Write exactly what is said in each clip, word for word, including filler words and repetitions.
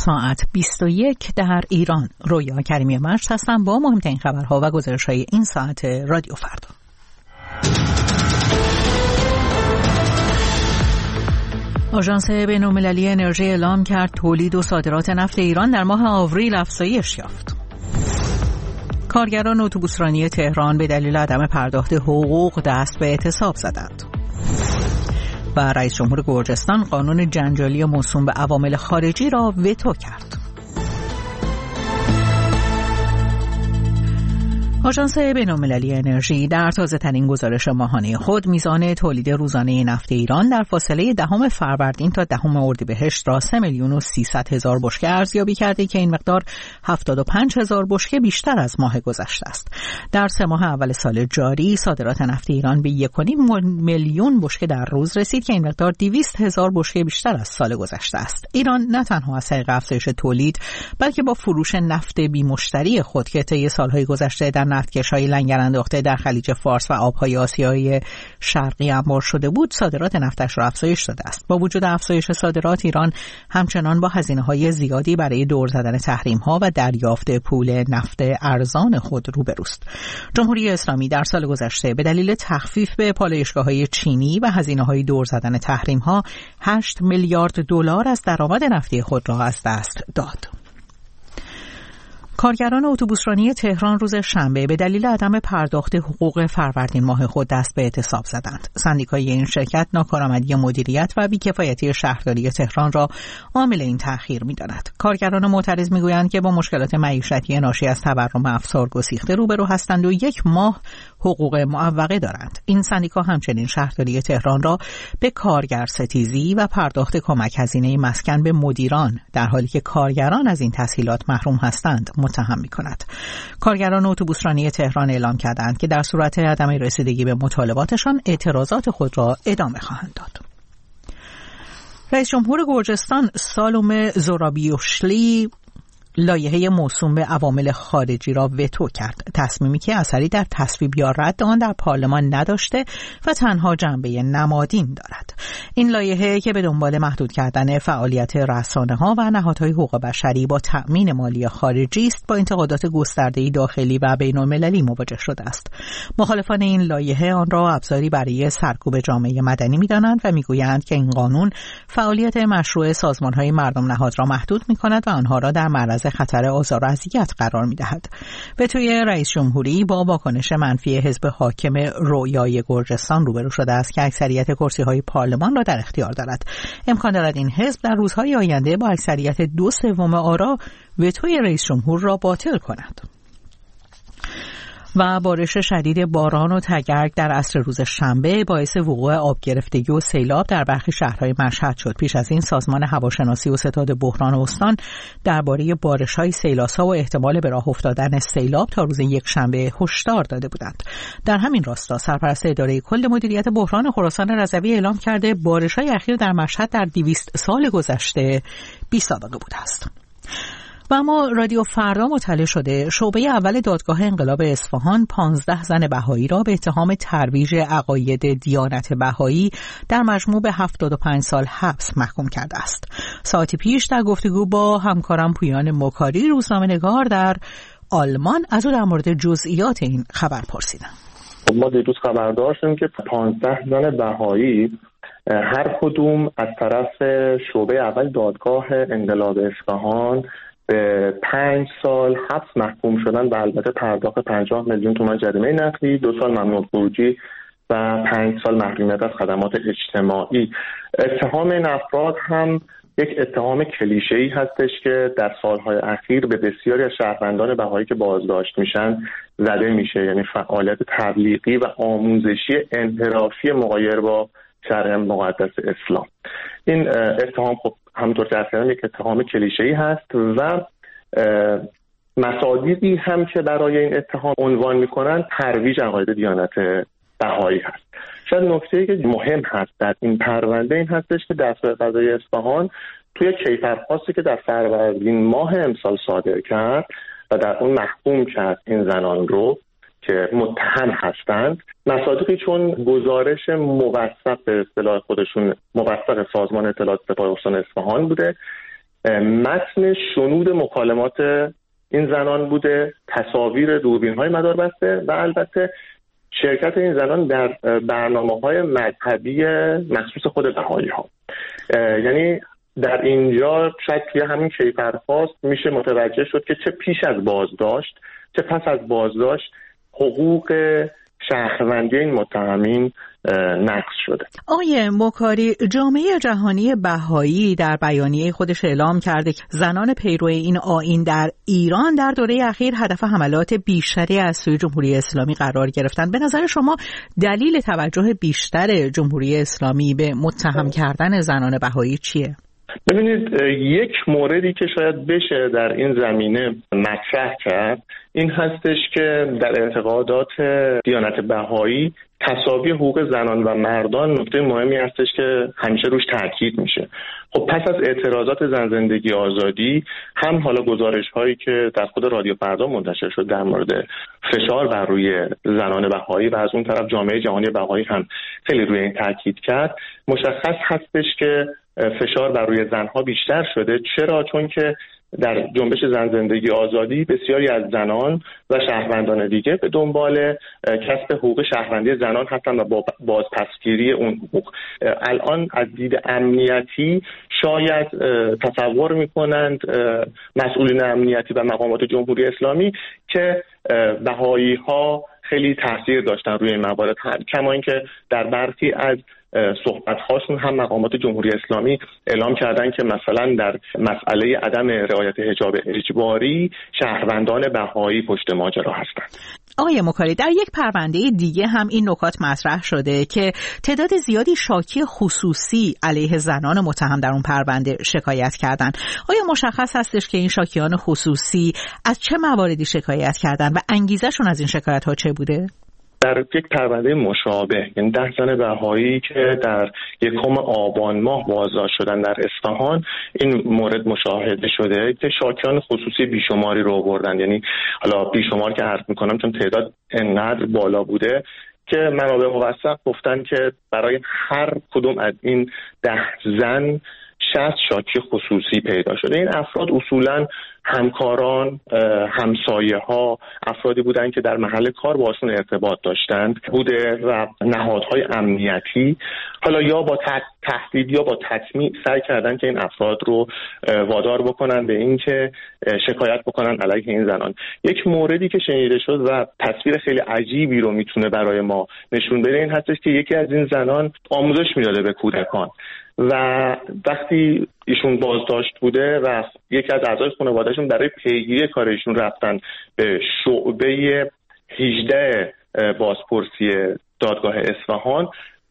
ساعت بیست و یک در ایران. رویا کریمی مجد هستم با مهمترین خبرها و گزارش‌های این ساعت رادیو فردا. آژانس بین‌المللی انرژی اعلام کرد تولید و صادرات نفت ایران در ماه آوریل افزایش یافت. کارگران اتوبوسرانی تهران به دلیل عدم پرداخت حقوق دست به اعتصاب زدند. و رئیس جمهور گرجستان قانون جنجالی موسوم به عوامل خارجی را وتو کرد. آژانس بین‌المللی انرژی در تازه‌ترین گزارش ماهانه خود میزان تولید روزانه نفت ایران در فاصله دهم فروردین تا دهم اردیبهشت را سه میلیون و سیصد هزار بشکه ارزیابی کرده که این مقدار هفتاد و پنج هزار بشکه بیشتر از ماه گذشته است. در سه ماه اول سال جاری صادرات نفت ایران به یک و نیم میلیون بشکه در روز رسید که این مقدار دویست هزار بشکه بیشتر از سال گذشته است. ایران نه تنها از طریق افزایش تولید بلکه با فروش نفت بی مشتری خود که طی سالهای گذشته در نفتکش‌های لنگر انداخته در خلیج فارس و آب‌های آسیای شرقی انبار شده بود، صادرات نفتش را افزایش داده است. با وجود افزایش صادرات، ایران همچنان با هزینه‌های زیادی برای دور زدن تحریم‌ها و دریافت پول نفت ارزان خود روبروست. جمهوری اسلامی در سال گذشته به دلیل تخفیف به پالایشگاه‌های چینی و هزینه‌های دور زدن تحریم‌ها هشت میلیارد دلار از درآمد نفتی خود را از دست داد. کارگران اتوبوسرانی تهران روز شنبه به دلیل عدم پرداخت حقوق فروردین ماه خود دست به اعتصاب زدند. سندیکای این شرکت ناکارآمدی مدیریت و بی‌کفایتی شهرداری تهران را عامل این تأخیر می‌داند. کارگران معترض می‌گویند که با مشکلات معیشتی ناشی از تورم افزار گسیخته روبرو هستند و یک ماه حقوق معوقه دارند. این سندیکا همچنین شهرداری تهران را به کارگر ستیزی و پرداخت کمک هزینه مسکن به مدیران در حالی که کارگران از این تسهیلات محروم هستند متهم می‌کند. کارگران اتوبوسرانی تهران اعلام کردند که در صورت عدم رسیدگی به مطالباتشان اعتراضات خود را ادامه خواهند داد. رئیس جمهور گرجستان سالوم زورابیوشلی لایحه موسوم به عوامل خارجی را وتو کرد، تصمیمی که اثری در تصویب یا رد آن در پارلمان نداشته و تنها جنبه نمادین دارد. این لایحه که به دنبال محدود کردن فعالیت رسانه‌ها و نهادهای حقوق بشری با تأمین مالی خارجی است، با انتقادات گسترده‌ای داخلی و بین‌المللی مواجه شده است. مخالفان این لایحه آن را ابزاری برای سرکوب جامعه مدنی می‌دانند و می‌گویند که این قانون فعالیت مشروع سازمان‌های مردم نهاد را محدود می‌کند و آنها را در معرض خطر آزار و اذیت قرار می‌دهد. به توی رئیس جمهوری با واکنش منفی حزب حاکم رویای گرجستان روبرو شده است که اکثریت کرسی‌های پارلمان را در اختیار دارد. امکان دارد این حزب در روزهای آینده با اکثریت دو سوم آرا وتوی رئیس جمهور را باطل کند. و بارش شدید باران و تگرگ در عصر روز شنبه باعث وقوع آب گرفتگی و سیلاب در برخی شهرهای مشهد شد. پیش از این سازمان هواشناسی و ستاد بحران استان درباره بارش‌های سیلاسا و احتمال به راه افتادن سیلاب تا روز یک شنبه هشدار داده بودند. در همین راستا سرپرست اداره کل مدیریت بحران خراسان رضوی اعلام کرده بارش‌های اخیر در مشهد در دویست سال گذشته بی‌سابقه بوده است. و اما رادیو فردا مطلع شده شعبه اول دادگاه انقلاب اصفهان پانزده زن بهایی را به اتهام ترویج عقاید دیانت بهایی در مجموع به هفتاد و پنج سال حبس محکوم کرده است. ساعتی پیش در گفتگو با همکارم پویان مکاری روزنامه‌نگار در آلمان از او در مورد جزئیات این خبر پرسیدم. ما دیروز خبردار شدیم که پانزده زن بهایی هر کدوم از طرف شعبه اول دادگاه انقلاب اصفهان به پنج سال حبس محکوم شدن و البته پرداخت پنجاه میلیون تومان جریمه نقدی، دو سال ممنوع خروجی و پنج سال محرومیت از خدمات اجتماعی. اتهام این افراد هم یک اتهام کلیشه‌ای هستش که در سالهای اخیر به بسیاری از شهروندان بهایی که بازداشت میشن زده میشه، یعنی فعالیت تبلیغی و آموزشی انحرافی مغایر با شرع مقدس اسلام. این اتهام خب همونطور که اصلا یک اتهام کلیشه‌ای هست و مصادیقی هم که برای این اتهام عنوان میکنن ترویج عقاید دیانت بهایی هست. شاید نکته‌ای که مهم هست در این پرونده این هستش که دستگاه قضایی اصفهان توی کیفرخواستی که در فروردین ماه امسال صادر کرد و در اون محکوم کرد این زنان رو که متهم هستند، مصادیقی چون گزارش موثق به اصطلاح خودشون موثق سازمان اطلاعات سپاه استان اصفهان بوده متن شنود مکالمات این زنان بوده، تصاویر دوربین‌های مداربسته و البته شرکت این زنان در برنامه‌های مذهبی مخصوص خود بهائی‌ها. یعنی در اینجا شاید توی همین کیفرخواست میشه متوجه شد که چه پیش از بازداشت چه پس از بازداشت حقوق شهروندی این متهمین نقض شده. آقای مکاری، جامعه جهانی بهایی در بیانیه خودش اعلام کرده که زنان پیرو این آیین در ایران در دوره اخیر هدف حملات بیشتری از سوی جمهوری اسلامی قرار گرفتن. به نظر شما دلیل توجه بیشتر جمهوری اسلامی به متهم کردن زنان بهایی چیه؟ ببینید، یک موردی که شاید بشه در این زمینه مطرح کرد این هستش که در اعتقادات دیانت بهایی تساوی حقوق زنان و مردان نکته مهمی هستش که همیشه روش تاکید میشه. خب پس از اعتراضات زن زندگی آزادی هم حالا گزارش هایی که در خود رادیو فردا منتشر شد در مورد فشار بر روی زنان بهایی و از اون طرف جامعه جهانی بهایی هم خیلی روی این تاکید کرد، مشخص هستش که فشار بر روی زنها بیشتر شده. چرا؟ چون که در جنبش زن زندگی آزادی بسیاری از زنان و شهروندان دیگه به دنبال کسب حقوق شهروندی زنان هستن و با بازپسگیری اون حقوق. الان از دید امنیتی شاید تصور میکنند مسئولین امنیتی و مقامات جمهوری اسلامی که بهایی ها خیلی تاثیر داشتن روی این موارد، کما اینکه در برخی از صحبت هاشون هم مقامات جمهوری اسلامی اعلام کردن که مثلا در مسئله عدم رعایت حجاب اجباری شهروندان بهایی پشت ماجرا هستند. آقای مکاری، در یک پرونده دیگه هم این نکات مطرح شده که تعداد زیادی شاکی خصوصی علیه زنان متهم در اون پرونده شکایت کردن. آیا مشخص هستش که این شاکیان خصوصی از چه مواردی شکایت کردن و انگیزشون از این شکایت ها چه بوده؟ در یک پرونده مشابه، یعنی ده زن بهایی که در یکم آبان ماه بازداشت شدن در اصفهان، این مورد مشاهده شده که شاکیان خصوصی بیشماری رو آوردن. یعنی حالا بیشمار که عرض میکنم چون تعداد انقدر بالا بوده که منابع موثق گفتن که برای هر کدوم از این ده زن شصت شاکی خصوصی پیدا شده. این افراد اصولاً همکاران، همسایه ها، افرادی بودن که در محل کار باشون ارتباط داشتند بوده و نهادهای امنیتی حالا یا با تهدید یا با تطمیع سعی کردن که این افراد رو وادار بکنن به این که شکایت بکنن علیه این زنان. یک موردی که شنیده شد و تصویر خیلی عجیبی رو میتونه برای ما نشون بده این هستش که یکی از این زنان آموزش میداده به کودکان و وقتی ایشون بازداشت بوده و یکی از اعضای خانوادهشون برای پیگیری کار ایشون رفتن به شعبه هجده بازپرسی دادگاه اصفهان،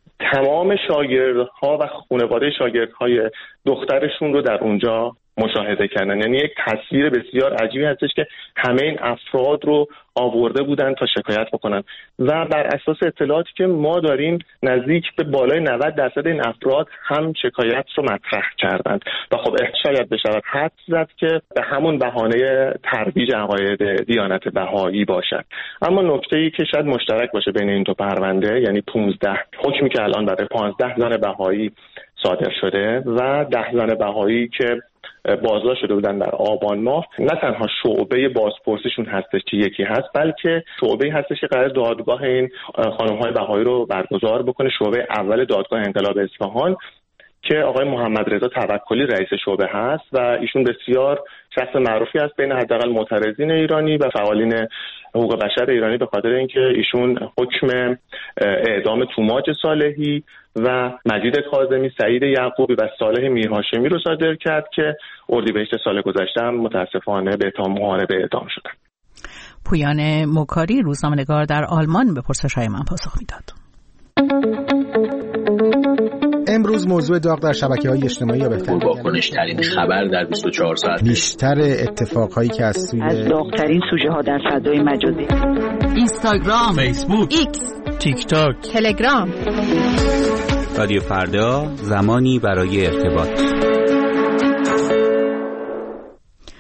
تمام شاگردها و خانواده شاگردهای دخترشون رو در اونجا مشاهده کردن. یعنی یک تصویر بسیار عجیبی هستش که همه این افراد رو آورده بودن تا شکایت بکنن و بر اساس اطلاعاتی که ما داریم نزدیک به بالای نود درصد این افراد هم شکایت رو مطرح کردند و خب شاید بشود حدس زد که به همون بهانه ترویج عقاید دیانت بهایی باشد. اما نکته‌ای که شاید مشترک باشه بین این دو پرونده، یعنی پانزده حکمی که الان برای پانزده زن بهایی صادر شده و ده زن بهایی که بازداشت شده بودن در آبان ماه، نه تنها شعبه بازپرسیشون هستش که یکی هست، بلکه شعبه هستش که قرار دادگاه این خانم‌های بهایی رو برگزار بکنه. شعبه اول دادگاه انقلاب اصفهان که آقای محمد رضا توکلی رئیس شعبه هست و ایشون بسیار شخص معروفی است بین حداقل معترضین ایرانی و فعالین حقوق بشر ایرانی، به خاطر اینکه ایشون حکم اعدام توماج صالحی و مجید کاظمی، سعید یعقوبی و صالح میرهاشمی رو صادر کرد که اردیبهشت سال گذشته هم متاسفانه به اتهام محاربه اعدام شدند. پویان مکاری، روزنامه‌نگار در آلمان، به پرسش‌های من پاسخ میداد. امروز موضوع داغ در شبکه‌های اجتماعی یا بهتر واکنش ترین خبر در بیست و چهار ساعت، بیشتر اتفاقهایی که از سوی از داغ‌ترین سوژه ها در فضای مجازی، اینستاگرام، فیسبوک، ایکس، تیک تاک، تلگرام. رادیو فردا، زمانی برای ارتباط.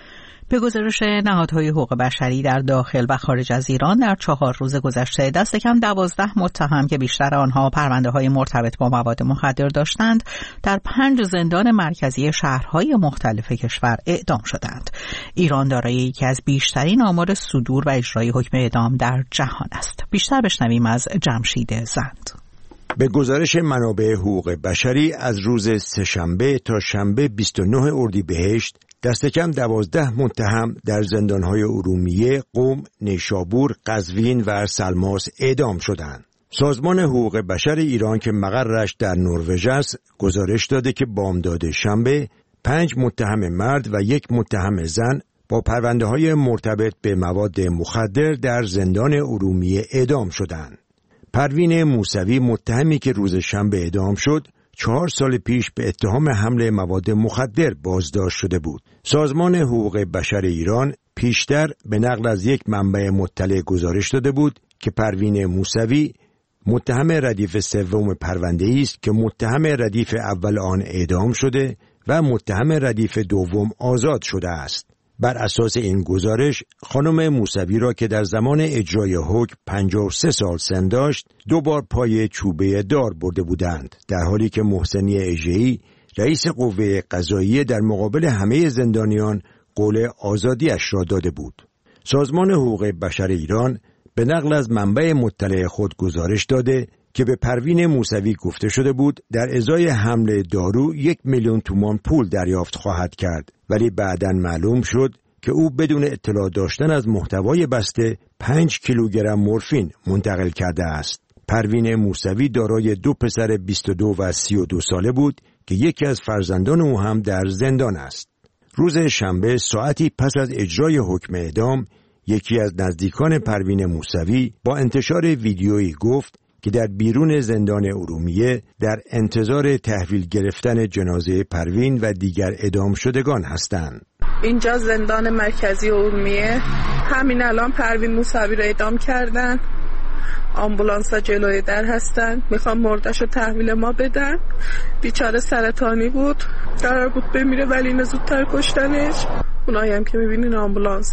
به گزارش نهادهای حقوق بشری در داخل و خارج از ایران در چهار روز گذشته دست کم دوازده متهم که بیشتر آنها پرونده های مرتبط با مواد مخدر داشتند در پنج زندان مرکزی شهرهای مختلف کشور اعدام شدند. ایران دارای یکی از بیشترین آمار صدور و اجرای حکم اعدام در جهان است. بیشتر بشنویم از جمشید زند. به گزارش منابع حقوق بشری از روز سه‌شنبه تا شنبه بیست و نه اردیبهشت دست کم دوازده متهم در زندانهای ارومیه، قم، نیشابور، قزوین و سلماس اعدام شدند. سازمان حقوق بشر ایران که مقرش در نروژ است، گزارش داده که بامداد شنبه پنج متهم مرد و یک متهم زن با پرونده‌های مرتبط به مواد مخدر در زندان ارومیه اعدام شدند. پروین موسوی متهمی که روز شنبه اعدام شد، چهار سال پیش به اتهام حمل مواد مخدر بازداشت شده بود. سازمان حقوق بشر ایران پیشتر به نقل از یک منبع مطلع گزارش داده بود که پروین موسوی متهم ردیف سوم پرونده‌ای است که متهم ردیف اول آن اعدام شده و متهم ردیف دوم آزاد شده است. بر اساس این گزارش خانم موسوی را که در زمان اجرای حکم پنجاه و سه سال سن داشت دو بار پای چوبه دار برده بودند، در حالی که محسنی اژه‌ای رئیس قوه قضاییه در مقابل همه زندانیان قول آزادیش را داده بود. سازمان حقوق بشر ایران به نقل از منبع مطلع خود گزارش داده که به پروین موسوی گفته شده بود در ازای حمل دارو یک میلیون تومان پول دریافت خواهد کرد، ولی بعداً معلوم شد که او بدون اطلاع داشتن از محتوای بسته پنج کیلوگرم مورفین منتقل کرده است. پروین موسوی دارای دو پسر بیست و دو و سی و دو ساله بود که یکی از فرزندان او هم در زندان است. روز شنبه ساعتی پس از اجرای حکم اعدام، یکی از نزدیکان پروین موسوی با انتشار ویدیویی گفت که در بیرون زندان ارومیه در انتظار تحویل گرفتن جنازه پروین و دیگر اعدام شدگان هستند. اینجا زندان مرکزی ارومیه، همین الان پروین موسوی را اعدام کردن. آمبولانس‌ها جلوی در هستن، میخوام مردش رو تحویل ما بدن. بیچاره سرطانی بود، قرار بود بمیره ولی اینو زودتر کشتنش. اونایی هم که میبینین آمبولانس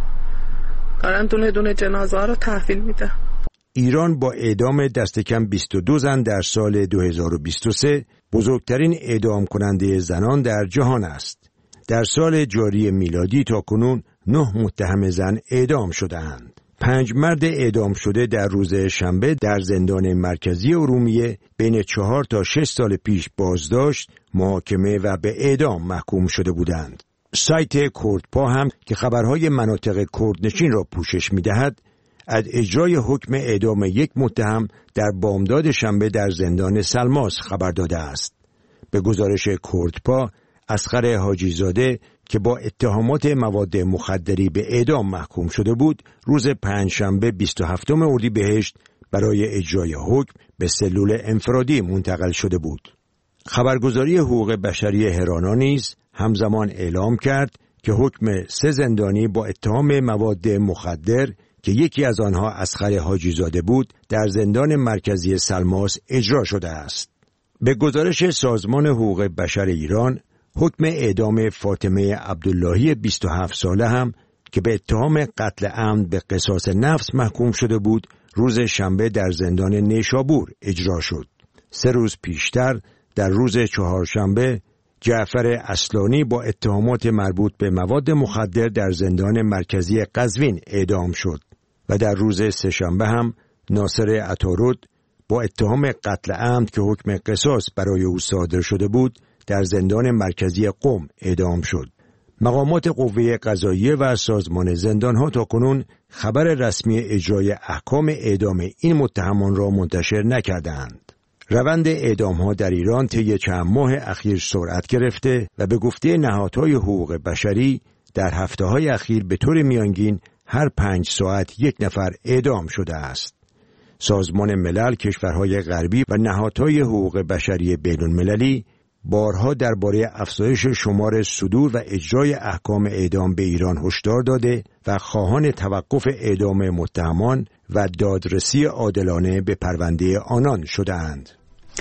دارن دونه دونه جنازه ها رو تحویل میدن. ایران با اعدام دست کم بیست و دو زن در سال دو هزار و بیست و سه بزرگترین اعدام کننده زنان در جهان است. در سال جاری میلادی تا کنون نه متهم زن اعدام شده‌اند. پنج مرد اعدام شده در روز شنبه در زندان مرکزی ارومیه بین چهار تا شش سال پیش بازداشت، محاکمه و به اعدام محکوم شده بودند. سایت کردپا هم که خبرهای مناطق کردنشین را پوشش می‌دهد، از اجرای حکم اعدام یک متهم در بامداد شنبه در زندان سلماس خبر داده است. به گزارش کردپا، اصغر حاجی زاده که با اتهامات مواد مخدری به اعدام محکوم شده بود، روز پنجشنبه بیست و هفتم اردیبهشت برای اجرای حکم به سلول انفرادی منتقل شده بود. خبرگزاری حقوق بشری هرانا نیز همزمان اعلام کرد که حکم سه زندانی با اتهام مواد مخدر که یکی از آنها اصغر حاجی زاده بود در زندان مرکزی سلماس اجرا شده است. به گزارش سازمان حقوق بشر ایران، حکم اعدام فاطمه عبداللهی بیست و هفت ساله هم که به اتهام قتل عمد به قصاص نفس محکوم شده بود، روز شنبه در زندان نیشابور اجرا شد. سه روز پیشتر در روز چهارشنبه جعفر اصلانی با اتهامات مربوط به مواد مخدر در زندان مرکزی قزوین اعدام شد و در روز سه‌شنبه هم ناصر عطارد با اتهام قتل عمد که حکم قصاص برای او صادر شده بود در زندان مرکزی قم اعدام شد. مقامات قوه قضاییه و سازمان زندانها تاکنون خبر رسمی اجرای احکام اعدام این متهمان را منتشر نکردند. روند اعدام‌ها در ایران طی چند ماه اخیر سرعت گرفته و به گفته نهادهای حقوق بشری در هفته‌های اخیر به طور میانگین هر پنج ساعت یک نفر اعدام شده است. سازمان ملل، کشورهای غربی و نهادهای حقوق بشری بین‌المللی بارها درباره افزایش شمار صدور و اجرای احکام اعدام به ایران هشدار داده و خواهان توقف اعدام متهمان و دادرسی عادلانه به پرونده آنان شده‌اند.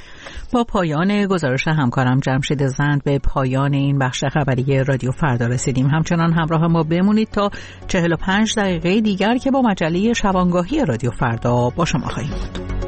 با پایان گزارش همکارم جمشید زند به پایان این بخش خبری رادیو فردا رسیدیم. همچنان همراه ما بمونید تا چهل و پنج دقیقه دیگر که با مجله شبانگاهی رادیو فردا با شما خواهیم بود.